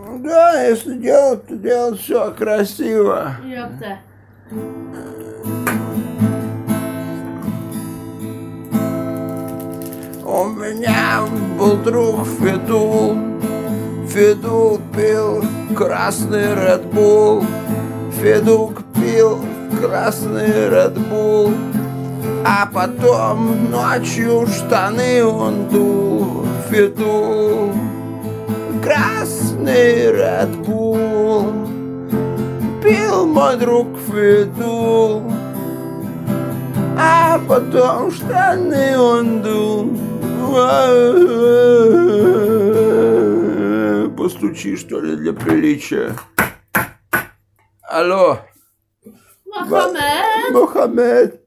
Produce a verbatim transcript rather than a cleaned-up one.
Да, если делать, то делать все красиво. Ёпта. У меня был друг Федул. Федул пил красный Red Bull. Федул пил красный Red Bull. А потом ночью штаны он дул. Федул красный Red Bull. Пил мой друг Федул. А потом штаны он дул. Постучи, что ли, для приличия. Алло. Мохаммед. Мохаммед.